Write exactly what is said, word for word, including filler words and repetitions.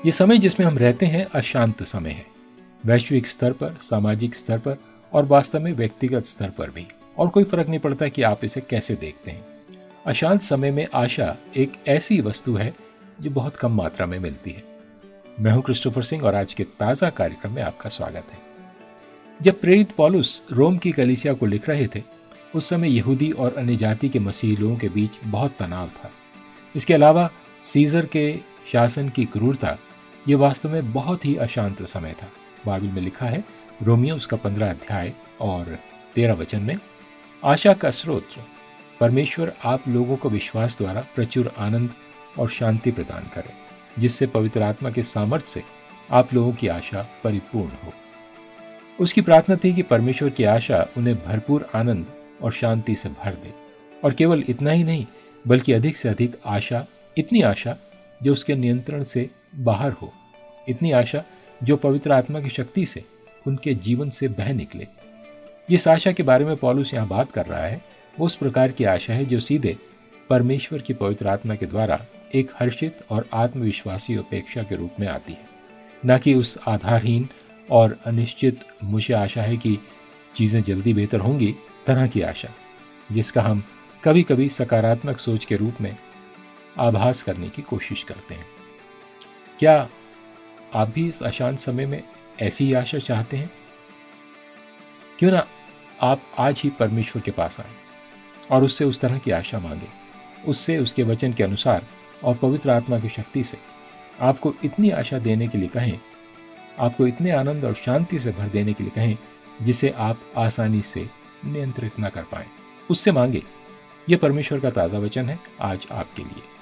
ये समय जिसमें हम रहते हैं अशांत समय है, वैश्विक स्तर पर, सामाजिक स्तर पर और वास्तव में व्यक्तिगत स्तर पर भी। और कोई फर्क नहीं पड़ता कि आप इसे कैसे देखते हैं। अशांत समय में आशा एक ऐसी वस्तु है जो बहुत कम मात्रा में मिलती है। मैं हूं क्रिस्टोफर सिंह और आज के ताजा कार्यक्रम में आपका स्वागत है। जब प्रेरित पौलुस रोम की कलीसिया को लिख रहे थे, उस समय यहूदी और अन्य जाति के मसीही लोगों के बीच बहुत तनाव था। इसके अलावा सीजर के शासन की क्रूरता, ये वास्तव में बहुत ही अशांत समय था। बाइबल में लिखा है, रोमियो उसका पंद्रह अध्याय और तेरह वचन में, आशा का स्रोत परमेश्वर आप लोगों को विश्वास द्वारा प्रचुर आनंद और शांति प्रदान करे, जिससे पवित्र आत्मा के सामर्थ्य से आप लोगों की आशा परिपूर्ण हो। उसकी प्रार्थना थी कि परमेश्वर की आशा उन्हें भरपूर आनंद और शांति से भर दे। और केवल इतना ही नहीं, बल्कि अधिक से अधिक आशा, इतनी आशा जो उसके नियंत्रण से बाहर हो, इतनी आशा जो पवित्र आत्मा की शक्ति से उनके जीवन से बह निकले। जिस आशा के बारे में पौलुस यहाँ बात कर रहा है, वो उस प्रकार की आशा है जो सीधे परमेश्वर की पवित्र आत्मा के द्वारा एक हर्षित और आत्मविश्वासी अपेक्षा के रूप में आती है, न कि उस आधारहीन और अनिश्चित मुझे आशा है कि चीज़ें जल्दी बेहतर होंगी तरह की आशा, जिसका हम कभी कभी सकारात्मक सोच के रूप में आभास करने की कोशिश करते हैं। क्या आप भी इस अशांत समय में ऐसी ही आशा चाहते हैं? क्यों ना आप आज ही परमेश्वर के पास आए और उससे उस तरह की आशा मांगे, उससे उसके वचन के अनुसार और पवित्र आत्मा की शक्ति से आपको इतनी आशा देने के लिए कहें, आपको इतने आनंद और शांति से भर देने के लिए कहें जिसे आप आसानी से नियंत्रित न कर पाए। उससे मांगे। यह परमेश्वर का ताज़ा वचन है आज आपके लिए।